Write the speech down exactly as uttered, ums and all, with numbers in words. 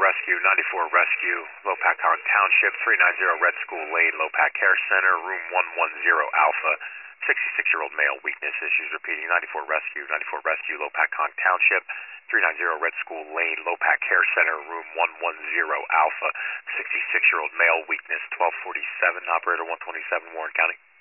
Rescue, ninety-four Rescue, Lopakon Township, three ninety Red School Lane, Lopak Care Center, room one ten Alpha. sixty-six-year-old male, weakness issues repeating. ninety-four Rescue, ninety-four Rescue, Lopakon Township, three ninety Red School Lane, Lopak Care Center, room one ten Alpha. sixty-six-year-old male, weakness, twelve forty-seven, operator one twenty-seven, Warren County.